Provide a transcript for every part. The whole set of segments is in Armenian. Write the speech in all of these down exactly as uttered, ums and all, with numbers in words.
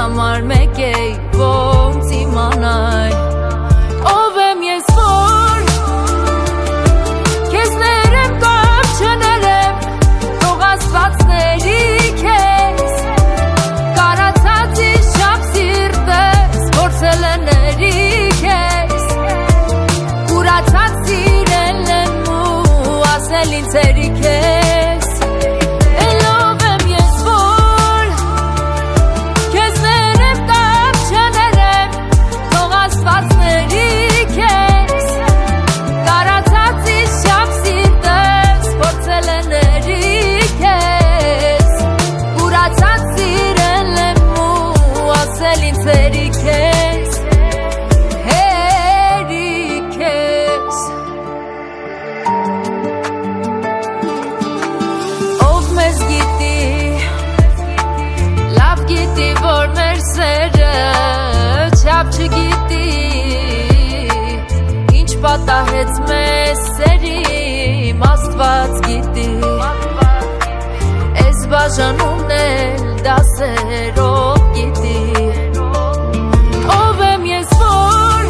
համար մեկ էի ոնց իմանայ ով եմ ես որ քեզ ներեմ կամ չներեմ թող աստվածների քեզ կարացածի շապ սիրտս փորձել է ների քեզ կուրացած սիրել եմ ու ասել ինձ երի քեզ չգիտի ինչ պատահեց մեզ սերիմ աստված գիտի ես բաժանումն էլ դասերով գիտի ով եմ ես որ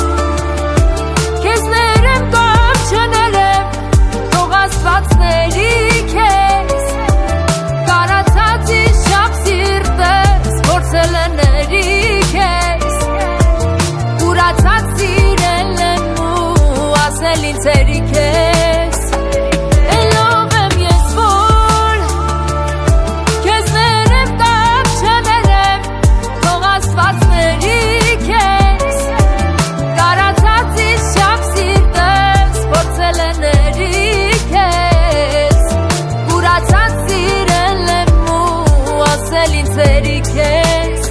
քեզ ներեմ կամ չներեմ թող աստվածների քեզ կարացածի շապ սիրտս փորձել է ների քեզ կուրացած սիրել եմ ու ասել ինձ երի քեզ էլ ով եմ ես որ քեզ ներեմ կամ չներեմ թող աստվածների քեզ կարացածի շապ սիրտս փորձել է ների քեզ կուրացած սիրել եմ ու ասել ինձ երի քեզ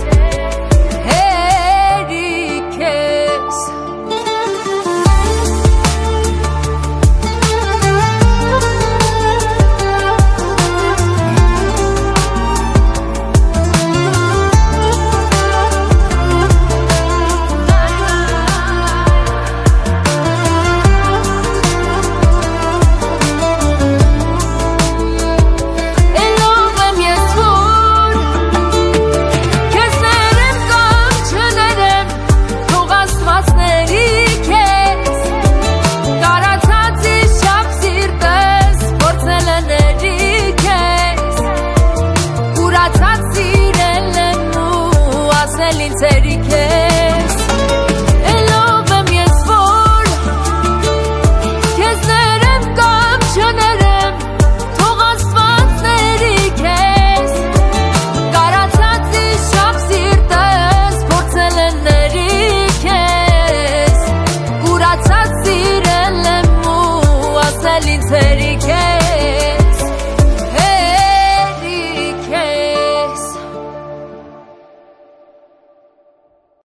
երի քեզ էլ ով եմ ես որ քեզ ներեմ կամ չներեմ թող աստվածների քեզ կարացածի շապ սիրտս փորձել է ների քեզ կուրացած սիրել եմ ու ասել ինձ երի քեզ